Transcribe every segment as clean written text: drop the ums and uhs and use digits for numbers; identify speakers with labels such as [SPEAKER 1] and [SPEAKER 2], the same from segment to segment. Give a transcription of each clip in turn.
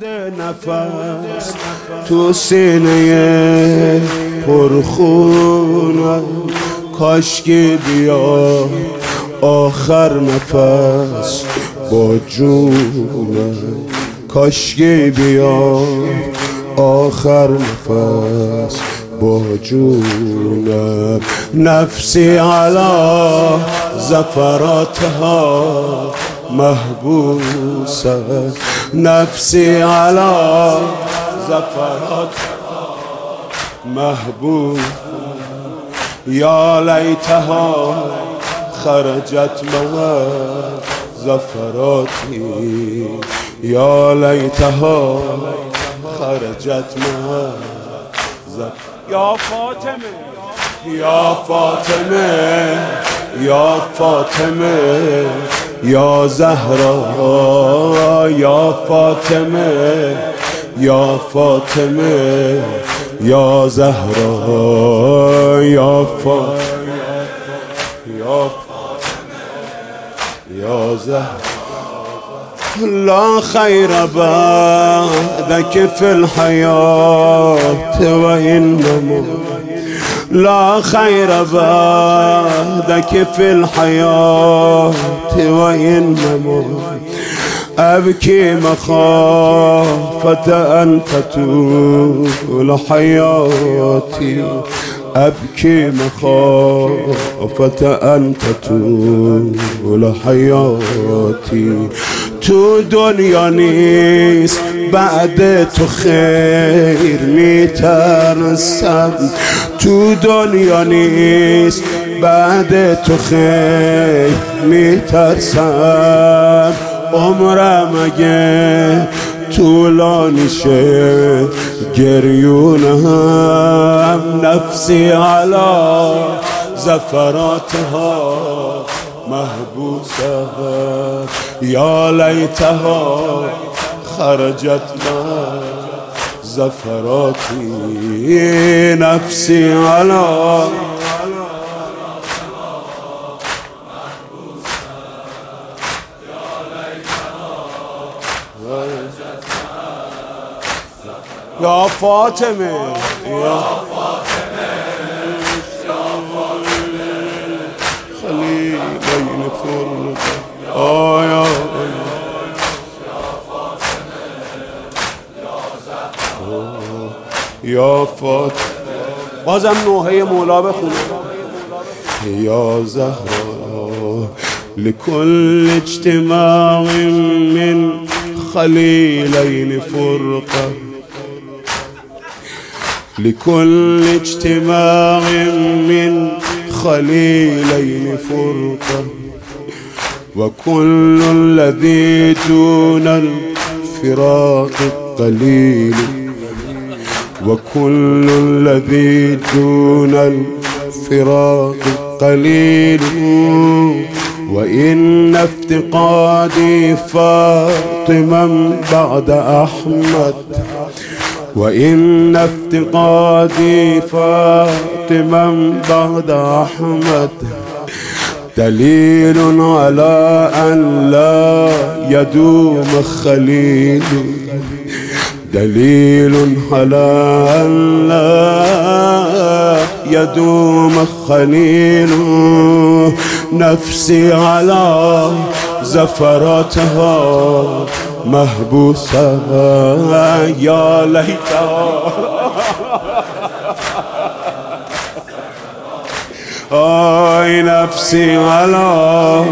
[SPEAKER 1] نفس تو سینه پرخونم، کاشکی بیا آخر نفس با جونم، کاشکی بیا آخر نفس با جونم. نفسی علی زفراتها محبوسه، نفسی علی زفراتها محبوس. یا لیتها خرجت مع زفراتی، یا لیتها خرجت مع زفراتی. یا فاطمه یا فاطمه یا فاطمه یا زهرا، یا فاطمه یا فاطمه یا زهرا، یا فاطمه یا یا زهرا. لا خير بعدك في الحياة وإنما، لا خير بعدك في الحياة وإنما أبكي مخافة أن تطول حياتي، أبكي مخافة أن تطول حياتي. تو دنیا نیست بعد تو خیر میترسم، تو دنیا نیست بعد تو خیر میترسم. عمرم اگه طولانی شه گریونم، نفسی علی زفراتها محبوسه، یا لیتها خرجت مع زفراتی. نفسی علی یا فاطمه یا فاطمه یا فاطمه خلیلین فرد آیا یا فاطمه. بازم نوحه مولا بخونه. یا زهرا لكل اجتماع من خلیلین فرقه، لكل اجتماع من خليلين فرقة، وكل الذي دون الفراق قليل، وكل الذي دون الفراق قليل. وإن افتقادي فاطما بعد أحمد، وإن افتقادي فاطما بعد أحمد دليل على أن لا يدوم خليل، دليل على أن لا يدوم خليل. نفسي على زفراتها محبوسة، يا ليتها آي نفسي على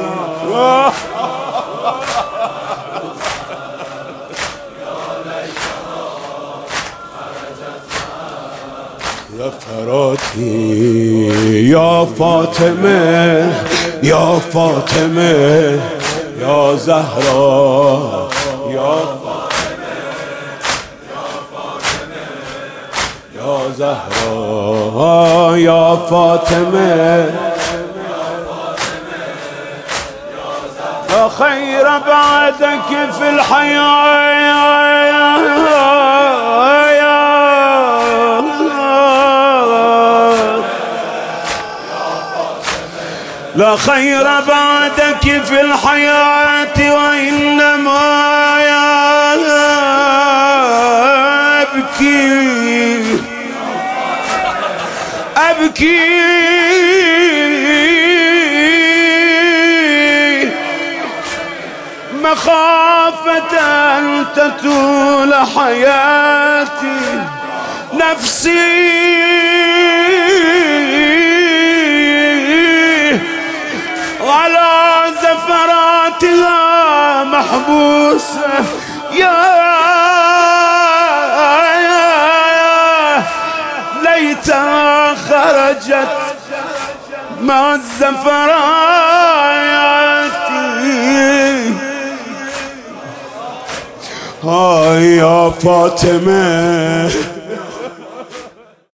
[SPEAKER 1] زفراتي. يا فاطمة يا فاطمة يا زهرا، يا فاطمة يا فاطمة يا زهرا، يا فاطمة لا خير بعدك في الحياة، لا خير بعدك في الحياة وإنما يا أبكي مخافة أن تطول حياتي نفسي على زفراتها محبوسة يا ليتها خرجت مع الزفرات. هاي يا فاطمة